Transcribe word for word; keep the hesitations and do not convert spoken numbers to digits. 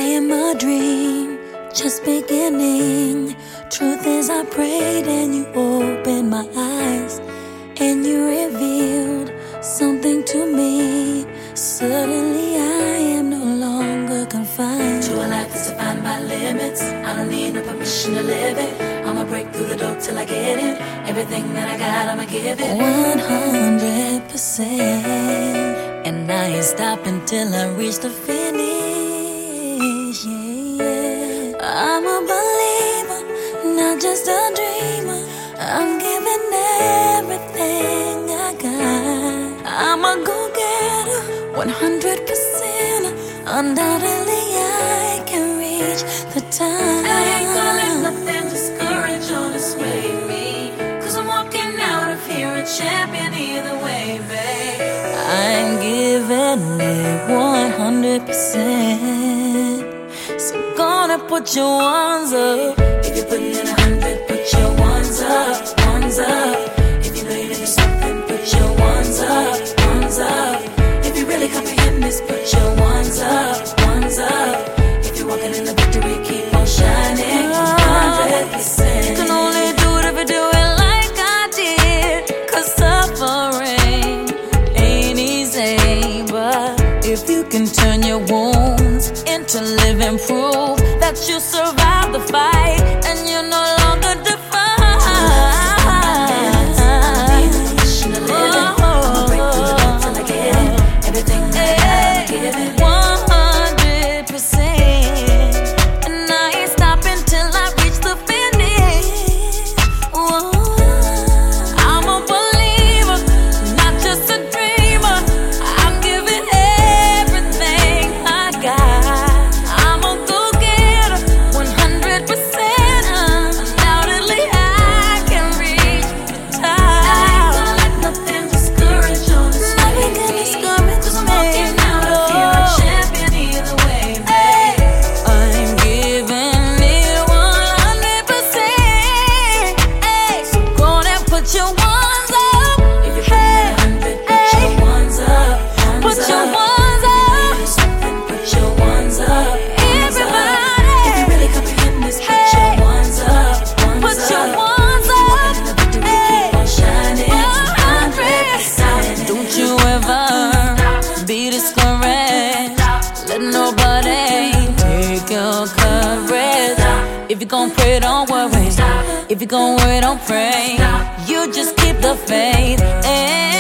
am a dream, just beginning. Truth is, I prayed and you opened my eyes, and you revealed something to me. Suddenly I am no longer confined to a life that's defined by limits. I don't need no permission to live it. I'ma break through the door till I get it. Everything that I got, I'ma give it one hundred percent. And I ain't stopping till I reach the finish. Yeah. I'm a believer, not just a dreamer. I'm giving everything I got. I'm a go-getter, one hundred percent. Undoubtedly I can reach the time. I ain't gonna let nothing discourage or dissuade me, 'cause I'm walking out of here a champion either way, babe. I'm giving it one hundred percent. So gonna put your ones up. If you're putting in a hundred, put your ones up, ones up. If you know you need something, put your ones up, ones up. If you really comprehend this, put your ones up, ones up. If you're walking in the victory, keep on shining, one hundred percent. You can only do it if you do it like I did, 'cause suffering ain't easy. But if you can turn your wounds into living proof that you survived the fight and you're no longer defined. If you gon' pray, don't worry. If you gon' worry, don't pray. You just keep the faith.